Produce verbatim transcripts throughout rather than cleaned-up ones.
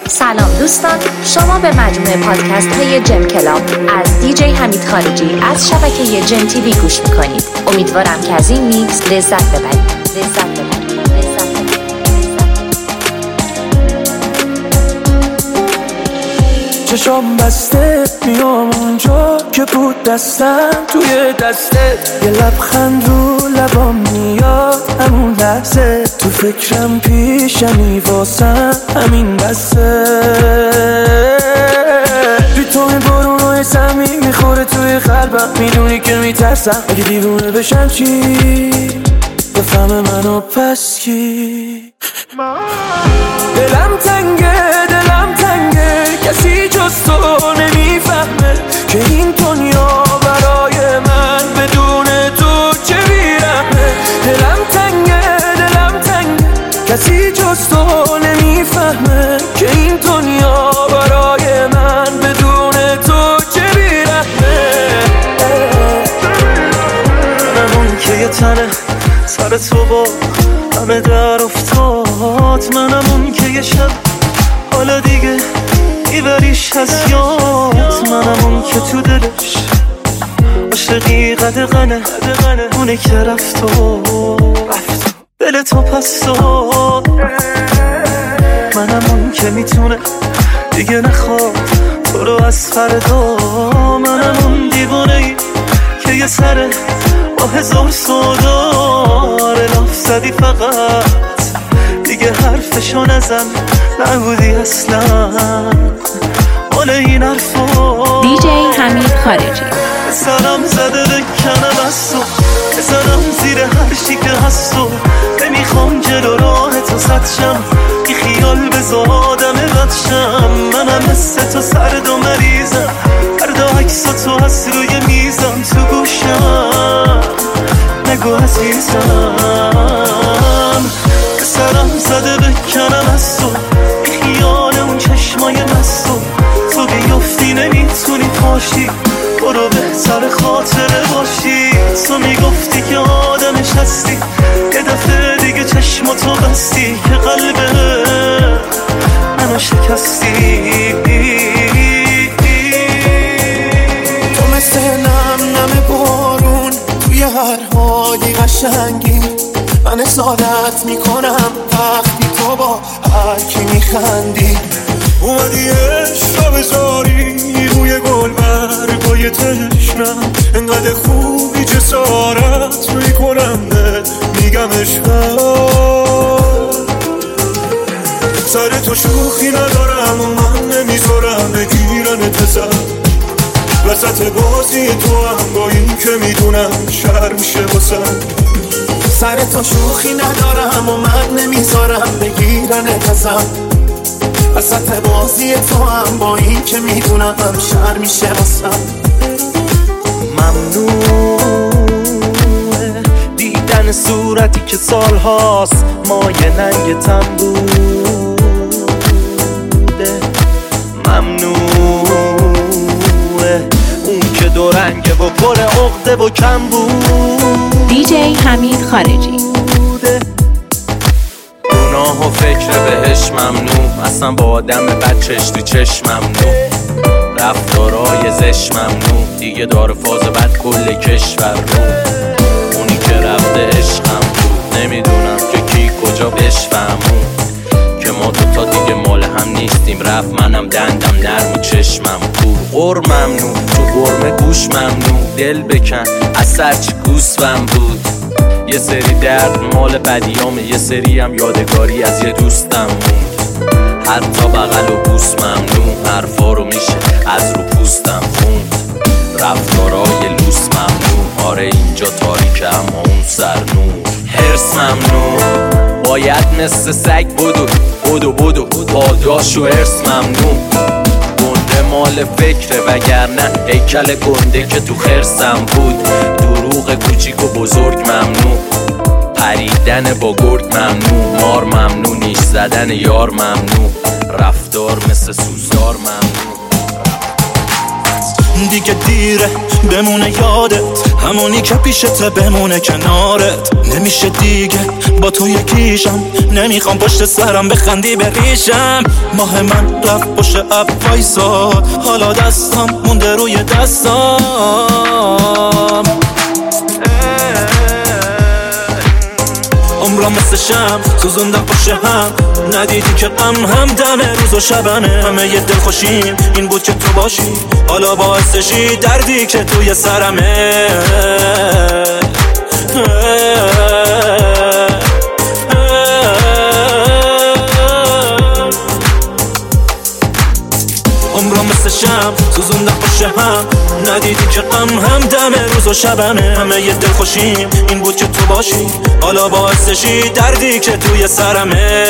سلام دوستان، شما به مجموعه پادکست های جم کلاب از دی جی حمید خارجی از شبکه جم تیوی گوش میکنید. امیدوارم که از این میکس لذت ببرید. لذت ببرید. لذت ببرید. چشم بسته میام اونجا که بود دستم توی دسته، یه لبخند رو لبام میاد همون لحظه، تو فکرم پیشمی واسم همین بسته. بی تو این بارونای سمی میخوره توی قلبم، میدونی که میترسم اگه دیوونه بشم چی بفهم منو پس کی. دلم تنگه دلم تنگه کسی جز تو نمیفهمه که این دنیا برای من بدون تو چه بیرمه. دلم تنگه دلم تنگه کسی جز تو نمیفهمه که این دنیا برای من بدون تو چه بیرمه. منم اون که یه تنه سر تو با همه در افتاد، منم اون که یه شب حالا دیگه ایوریش هست یاد، منم اون که تو دلش عاشقی قدغنه اونه که رفت و دل تو پس داد. منم اون که میتونه دیگه نخواد تو رو از فردا، منم اون دیوانه ای که یه سره با هزار سوداره لاف زدی فقط دیگه حرفشو نزن، نبودی اصلا مال این حرفا. دی جی حمید خارجی. سلام زده بکنم از تو، بزنم زیر هر چی که هست تو، نمیخوام جلو راه تو سد شم، بی خیال بذار آدم بد شم. منم مثل تو سرد و مریضم، هر دا عکس تو هست روی میزم تو گوشم، نگو عزیزم. سرم زده بکنم از تو، بی خیال اون چشمای مستو، تو بیفتی نمیتونی پاشی، برو بهتر خاطره باشی. تو میگفتی که آدمش هستی، یه دفعه دیگه چشماتو بستی که قلبه منو شکستی. تو مثل نم نم بارون توی هر حالی قشنگی، من سعادت میکنم وقتی تو با هر کی میخندی. اومدی عشق رو بذاری روی گل برگای تشنم، انقدر خوبی جسارت میکنم میگم عشقم. سر تو شوخی ندارم و من نمیذارم بگیرن تزم، وسط بازی تو هم با این که میدونم شر میشه واسم. سر تو شوخی ندارم و من نمیذارم بگیرن ازم، وسط بازی تو هم با این که میدونم شر میشه واسم. ممنوعه دیدن صورتی که سالهاست مایه ننگتم بوده، ممنوعه اون که دو رنگه و پر عقده و کم بود. دی جی حمید خارجی. گناه و فکر بهش ممنوع، اصلا با آدم بد چش تو چشم ممنوع، رفتارای زش ممنوع، دیگه داره فاز بد کل کشور رو. اونی که رفته عشقم بود، نمیدونم که کی کجا بشفهمون که ما دوتا دیگه مال هم نیستیم. رفت منم دندم نرم و چشمم کور، غر ممنوع تو گرمه گوش ممنوع، دل بکن از سرچی گوسفم بود. یه سری درد مال بدیامه، یه سری هم یادگاری از یه دوستم موند. حتی بغل و بوس ممنوع، حرفا رو میشه از رو پوستم خوند. رفتارای لوس ممنوع، آره اینجا تاریکه اما اون سر نور. حرص ممنوع، باید مثل سگ بدو بدو بدو، پاداش و حرص ممنوع. گنده مال فکره وگرنه هیکل گنده که تو خرسم بود. دروغ کوچیک و بزرگ ممنوع، پریدن با گرگ ممنوع، مار ممنوع، نیش زدن یار ممنوع، رفتار مثل سوزدار ممنوع. دیگه دیره بمونه یادت، همونی که پیشته بمونه کنارت. نمیشه دیگه با تو یکیشم، نمیخوام پشت سرم بخندی بریشم. ماه من رفت پشت اب وایساد، حالا دستم مونده روی دستم. عمرم مثل شم سوزوندم پشت هم، ندیدی که غم هم دم روز و شبنه. همه یه دل خوشیم این بود که تو باشی، حالا باعثشی دردی که توی سرمه. عمرم مثل شم سوزوندم پشت هم، ندیدی که غم هم دم روز و شبنه. همه یه دل خوشیم این بود که تو باشی، حالا باعثشی دردی که توی سرمه.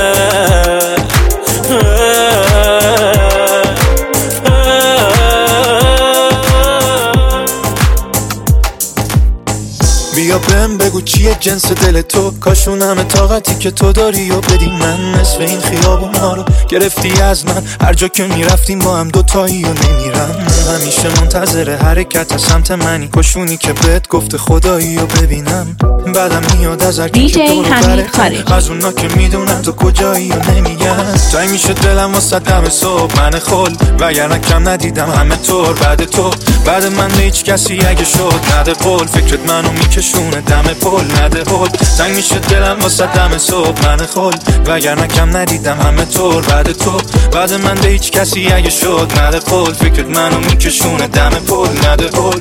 بیا بهم بگو چیه جنس دل تو، کاشون همه طاقتی که تو داری و بدی من. نصف این خیابونا رو گرفتی از من، هر جا که میرفتیم با هم دوتایی و نمیرم. همیشه منتظر حرکت از سمت منی، کاشونی که بهت گفت خدایی و ببینم. بعدم میاد از هر کی که دورو بره، از اونا که میدونم تو کجایی و نمیگم. تایی میشه دلم واسه دم صبح من خل، وگرنه کم ندیدم همه طور بعد تو. بعد من به هیچ کسی اگه شد نده قول، فکرت منو میکشونه دم پل نده هل. تنگ میشه دلم واسه دم صبح من خل، وگرنه کم ندیدم همه طور بعد تو. بعد من به هیچ کسی اگه شد نده قول، فکرت منو میکشونه دم پل نده هل.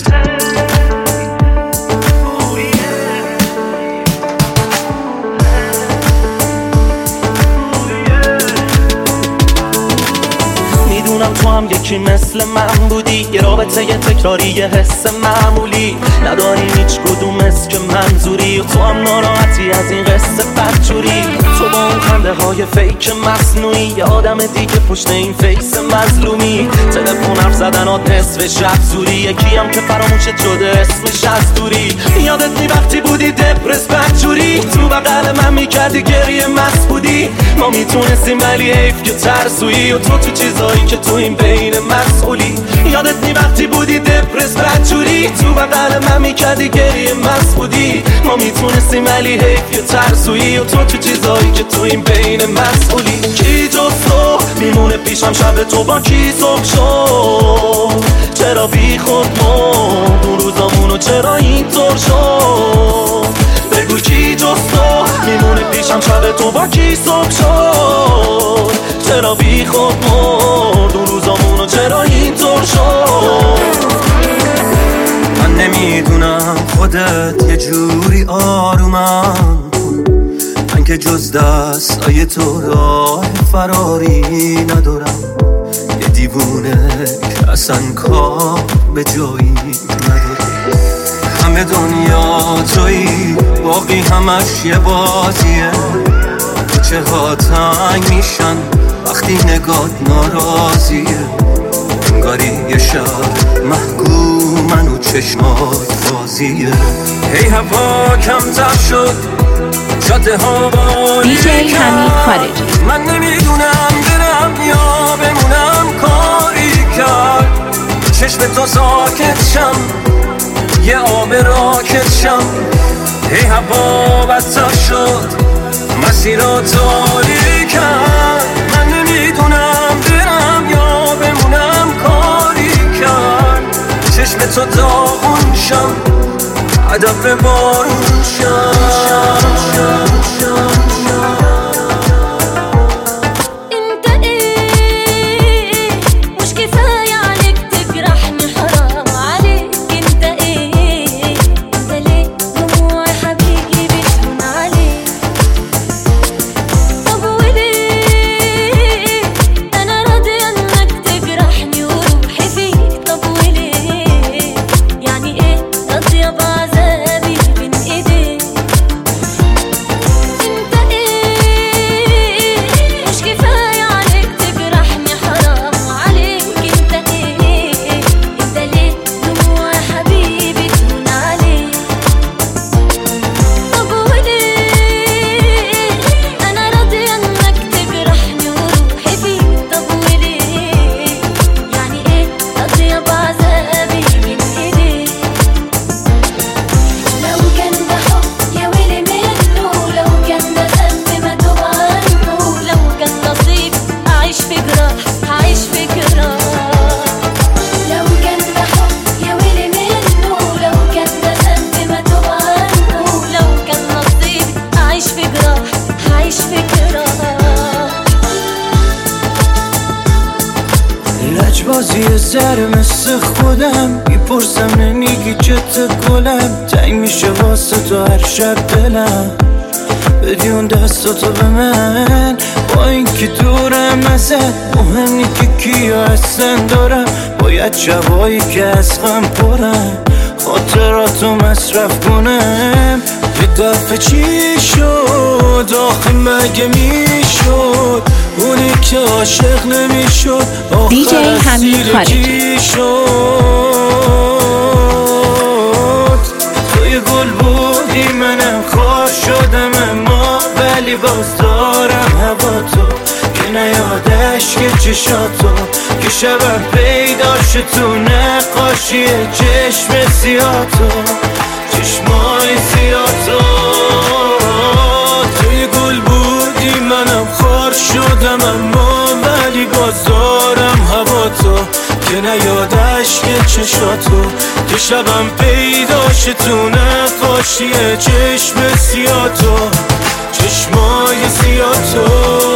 میدونم تو هم یکی مثل من بودی، یه رابطه یه تکراری یه حس معمولی، نداری هیچ کدوم از که منظوری. و تو هم ناراحتی از این قصه بدجوری، تو با اون خنده های فیک مصنوعی، یه آدم دیگه پشت این فیس مظلومی. تلفن حرف زدنات نصف شب زوری، یکی هم که فراموشت شده اسمش از دوری. یادت نی وقتی بودی دپرس بدجوری، تو بغل من میکردی گریه مست بودی. ما میتونستیم ولی حیف که ترسویی، و تو تو چیزایی که تو این بین مسئولی. یادت نی وقتی بودی دپرس بدجوری، تو بغل من میکردی گریه مست بودی. ما میتونستیم ولی حیف که ترسویی، و تو تو چیزایی که تو این بین مسئولی. کی جز تو میمونه پیشم شب تو با کی صبح شد، چرا بی خود مرد اون روزامونو چرا اینطور شد. بگو کی جز تو میمونه پیشم شب تو با کی صبح شد، چرا بی خود مرد اون روزامونو چرا اینطور شد. من نمیدونم خودت یه جوری آرومم کن، من که جز دستای تو راه فراری ندارم. یه دیوونه که اصلا کار به جایی نداره. همه دنیا تویی، باقی همش یه بازیه. کوچه ها تنگ میشن وقتی نگات ناراضیه، انگاری یه شب محکومن و چشمات بازیه. هی هوا کمتر شد، جاده ها دی جی حمید خارجی. من نمیدونم برم یا بمونم، کاری کرد چشم تو ساکت شم، یه آب راکت شم. هی هوا بدتر شد، مسیر رو تاریک کرد. من نمیدونم برم یا بمونم، کاری کرد چشم تو داغون شم، هدف بارون شم. يعني ايه تضيع بعذابي بين ايديك. بازی زر مثل خودم میپرسم نمیگی چته گلم تنگ میشه واسه تو هر شب دلم بدی اون دستاتو به من با اینکه دورم ازت مهم نی که کیا هستن دارم باید شبایی که از غم پرم خاطراتو مصرف کنم یه دفعه چی شد آخه مگه میشد اونی که عاشق نمیشد آخر اسیر کی شد توی گل بودی منم خار شدم اما ولی باز دارم هوا تو که نیادش که چشاتو که شبم پیدا شد تو نقاشی چشم سیاتو چشمای سیاتو توی گل بودی منم خار شدم اما ولی باز دارم هوا تو که نیادش که چشاتو که شبم پیدا شد تو نقاشی چشم سیاتو چشمای سیاتو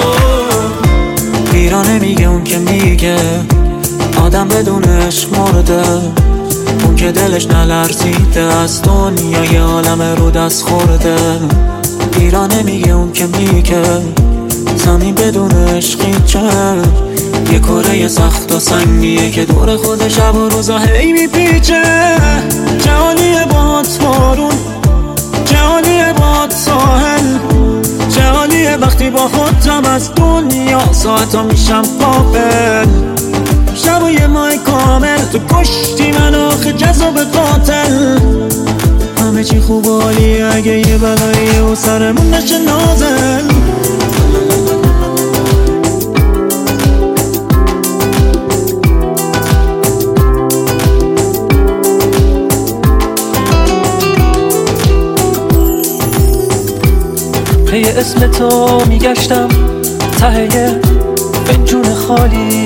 ایرانه میگه اون که میگه آدم بدون عشق مرده اون که دلش نلرزیده از دنیای عالم رو دست خورده ایرانه میگه اون که میگه زمین بدون عشقی چه یه کره سخت و سنگیه که دور خود شب و روزا هی میپیچه جهانیه باد بارون جهانیه باد ساحل جهانیه وقتی با خودم از دنیا ساعتا میشم قابل شب و یه ماه کامل تو کشتی من آخه جذاب قاتل همه چی خوب و عالیه اگه یه بلاییه و سرمون نشه نازل پی اسم تو میگشتم ته یه فنجون خالی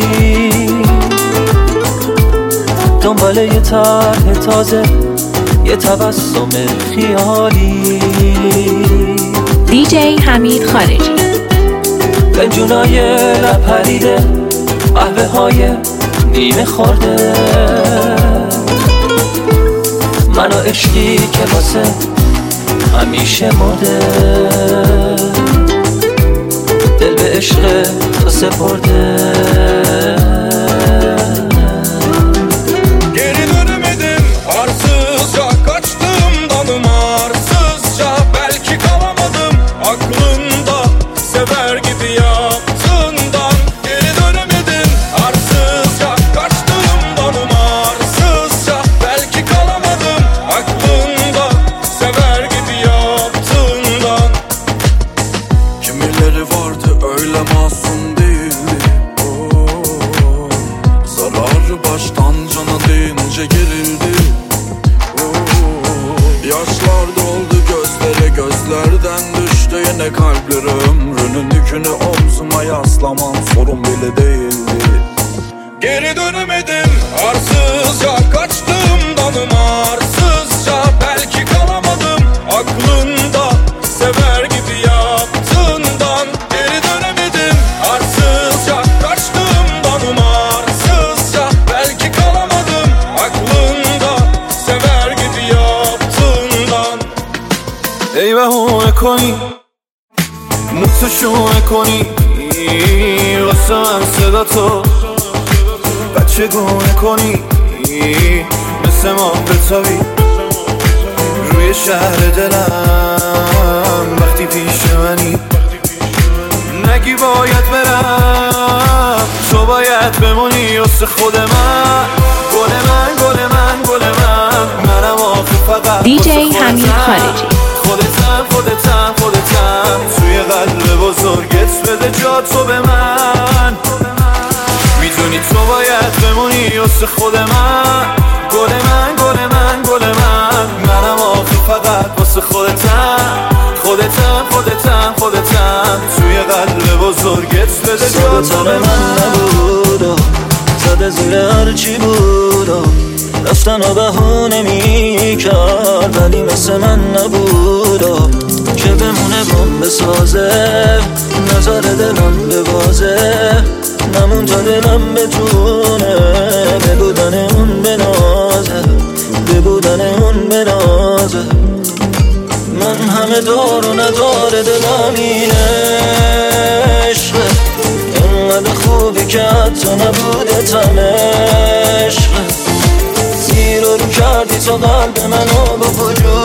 دنبال یه طرح تازه یه تبسم خیالی دی جی حمید خارجی فنجونای لپریده قهوه های نیمه خورده من و عشقی که واسه همیشه مرده دل به عشق تو سپرده geri dönemedim arsızca kaçtım dalım arsızca belki kalamadım aklımda sever gibi yaptığından geri dönemedim arsızca kaçtım dalım arsızca belki kalamadım aklımda sever gibi yaptığından kimileri vardı öyle masum değildi oh, zararı baştan cana deyince gerildi oh, yaşlar doldu gözlere gözlerden düştü yine kalpleri ömrünün yükünü omzuma yaslaman sorun bile değildi geri dönemedim arsızca kaçtım dalım arsızca belki kalamadım aklında sever gibi yaptığından geri dönemedim arsızca kaçtım dalım arsızca belki kalamadım aklında sever gibi yaptığından ایوهونه کنی موتوشونه کنی واسه من صدا تو بچه گونه کنی مثل ما بتابی روی شهر دلم وقتی پیش منی نگی باید برم تو باید بمونی واسه خود من گل من گل من گل من منم آخه فقط دی جی حمید خارجی خودتم خودتم خودتم توی قلب بزرگت بده جا تو به من میدونی تو باید بمونی واسه خود من گل من گل من گل من منم آخه فقط واسه خودتم خودتم خودتم خودتم توی قلب بزرگت بده جا تو به من نبودم زده زیر هرچی بودم رفتن و بهونه میکرد ولی مثل من نبودم که بمونه بام بسازه نظر دلم به بازه نمون تا دلم بتونه دار و نداره دلم این عشقه، اینقدر خوبی که حتی نبوده تم عشقه، زیر و رو کردی تو قلب منو با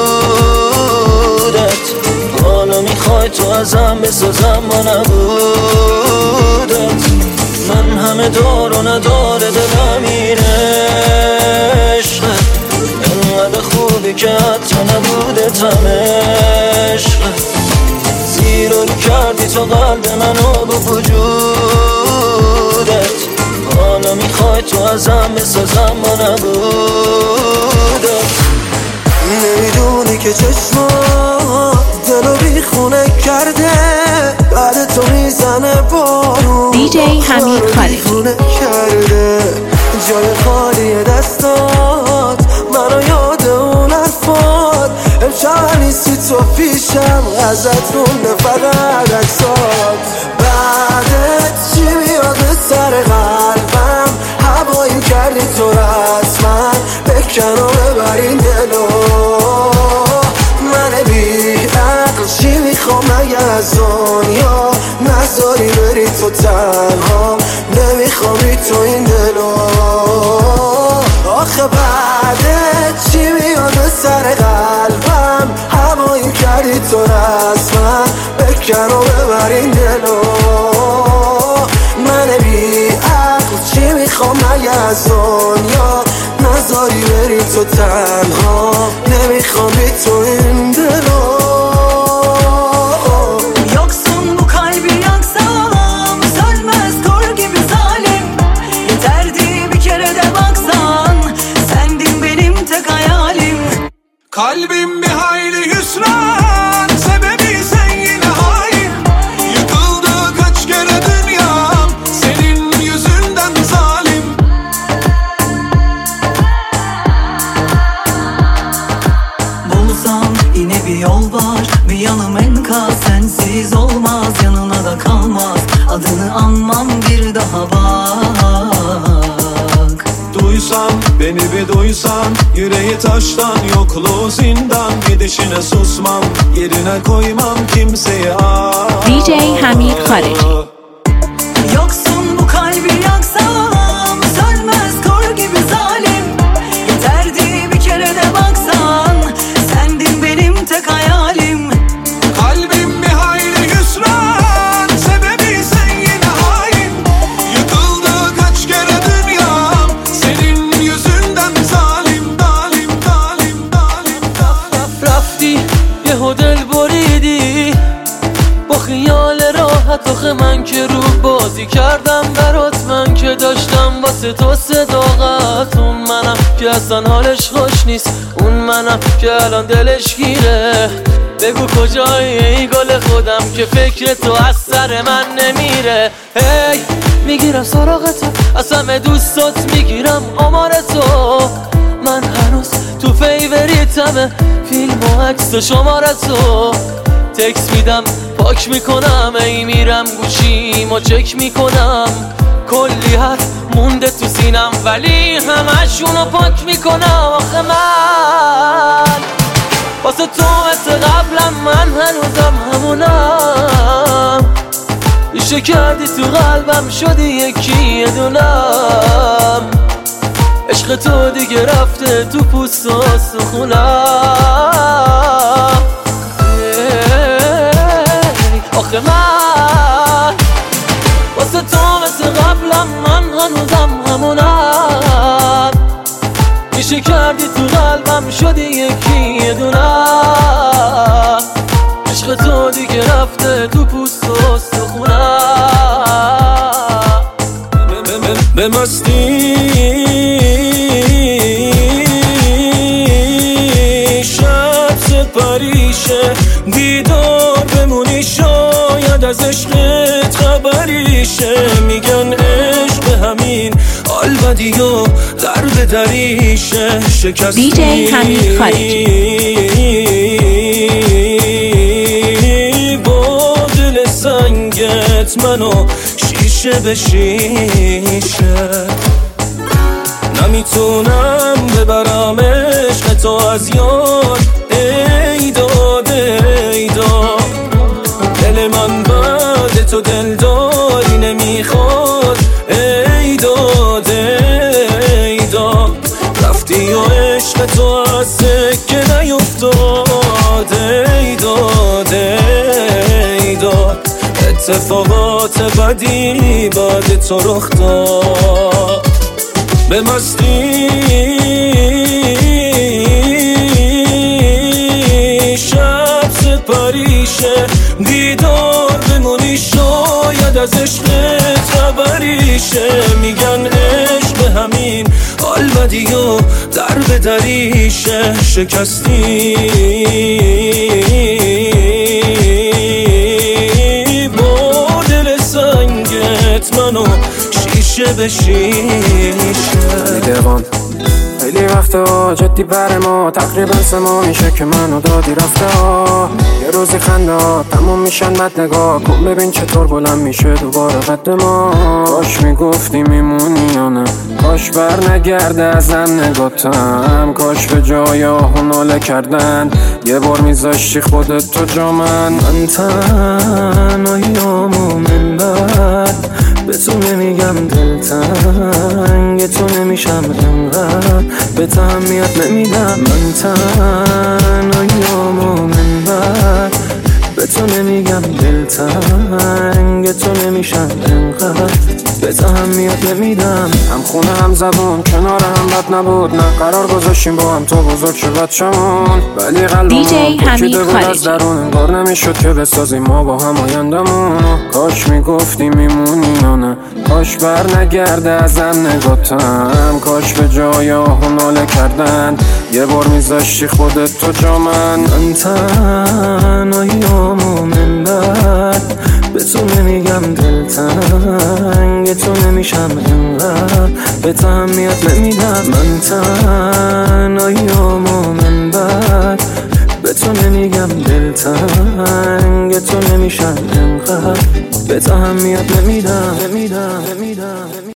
وجودت، حالا میخوای تو ازم بسازم با نبودت، من همه دار و نداره دلم این عشقه، اینقدر خوبی که حتی نبوده تم عشقه، زیر و رو کردی تو قلب منو با وجودت، حالا میخوای تو ازم بسازم با نبودت. نمیدونی که چشمات دلو بیخونه کرده، بعد تو میزنه بارون دی جی حمید خالقی کرده، جای خالی دستات منو یاد اون حرفات، امشب نیستی تو پیشم ازت مونده فقط عکسات، بعدت چی میاد سر قلبم، هوایی کردی تو رسما بکن و ببر این دلو، من بی عقل چی میخوام مگه از دنیا، نذاری بری تو تنها، نمیخوام تو این دلو، آخه بعدت چی میاد سر قلبم، هوایی کردی تو رسما بکن و ببر این دلو، من بی عقل چی میخوام مگه از دنیا، نذاری بری تو تنها، نمیخوام بی تو این دلو. Yoksun bu kalbi yaksam, sönmez kor gibi zalim, yeterdi bir kere de baksan, sendin benim tek hayalim. Kalbim bir hayli hüsran, sebebi sen yine hain, yıkıldı kaç kere dünyam, senin yüzünden zalim. Bulsam yine bir yol var, bir yanım enkaz, sensiz olmaz, yanına da kalmaz, adını anmam bir daha bak. Duysan, beni bir duysan, yüreği taştan, yokluğu zindan, gidişine susmam, yerine koymam kimseyi. دی جی حمید خالقی Yoksun bu kalbi yaksam, sönmez kor gibi zalim, yeterdi bir kere de baksan, sendin benim tek hayalim. Kalbim bir hayli hüsran, sebebi sen yine hain, yıkıldı kaç kere dünyam, senin yüzünden zalim, zalim, zalim, zalim, zalim. رفتی یه هدل بریدی با خیال راحت، آخه من که رو بازی کردم برات، من که داشتم واسه تو صداقت، اون منم که اصلا حالش خوش نیست، اون منم که الان دلش گیره، بگو کجایی ای گل خودم که فکر تو از سر من نمیره، هی میگیرم سراغ تو، از همه دوستات میگیرم آمار تو، من هنوز تو فیوریتمه، فیلم و عکس و شماره تو، تکس میدم پاک میکنم، ای میرم گوشیمو چک میکنم، کلی حرف مونده تو سینم ولی همشونو پاک میکنم، آخه من واسه تو مثل قبلم، من هنوزم همونم، ریشه کردی تو قلبم شدی یکی یه دونم، عشق تو دیگه رفته تو پوست و استخونم، آخه من واسه تو مثل قبلم، من هنوزم همونم، میشه کردی تو قلبم شدی یکی یه دونم، عشق تو دیگه رفته تو پوست و استخونم، به مستی شب سپریشه، دیدار بمونی شاید از عشقت خبریشه، میگن عشق همین حال بدی و درد دریشه، شکستی دی جی حمید خالقی با دل سنگت منو شیشه به شیشه، نمیتونم ببرم عشق تو از یاد، ای داده ای تو دل داری نمیخواد ای داد ای داد رفتی و عشق تو از سکه نیفتاد ای داد ای داد اتفاقات بدی بعد تو رخ داد به مستی شب سپریشه دیدار بمونی شاید از عشقت خبریشه میگن عشق همین حال بدی و در به دریشه شکستی با دل سنگت منو شیشه به شیشه دیوان خیلی وقته ها جدی بر ما تقریبا سه ماه میشه که منو دادی رفته ها یه روزی خنده ها تموم میشن بد نگاه کن ببین چطور بلند میشه دوباره قد ما کاش میگفتی میمونی یا نه کاش بر نگرده ازم نگاتم کاش به جای آهو ناله کردن یه بار میذاشتی خودت تو جا من من تنهاییامو من بعد به تو نمیگم دلتنگ تو نمیشم انقدر به تو اهمیت نمیدم من تنهاییامو من بعد به تو نمیگم دلتنگ تو نمیشم انقدر به تو اهمیت نمیدم هم خونه هم زبون کنار هم بد نبود نه قرار گذاشتیم با هم تو بزرگ شد بچمون ولی قلبمون پکیده بود از درون انگار نمیشد که بسازیم ما با هم آیندمون کاش میگفتی میمونی یا نه کاش بر نگرده ازم نگاتم کاش به جای آهو ناله کردن یه بار میذاشتی خودت تو جا من من تنهاییامو من بعد به تو نمیگم دلتنگ تو نمیشم انقدر به تو اهمیت نمیدم من تنهاییامو من بعد به تو نمیگم دلتنگ تو نمیشم انقدر به تو اهمیت نمیدم نمیدم نمیدم